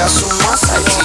с ума сойти.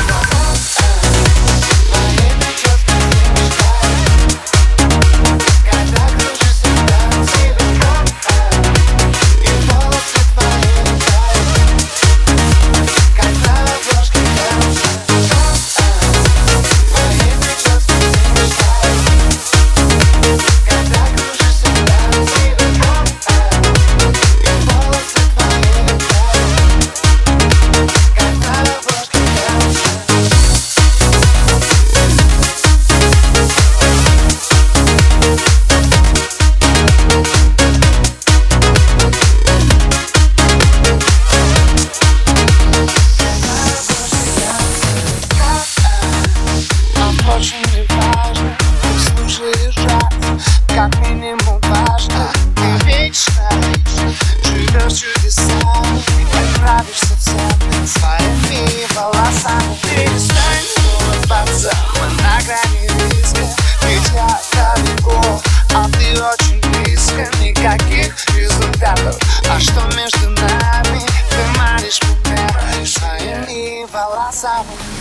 Очень не важно, ты слушаешь раз, как минимум важно. Ты вечно живешь чудесами, ты нравишься всем своими волосами. Перестань улыбаться, мы на грани риска, ведь я далеко, а ты очень близко. Никаких результатов, а что между нами? Ты манишь меня своими волосами.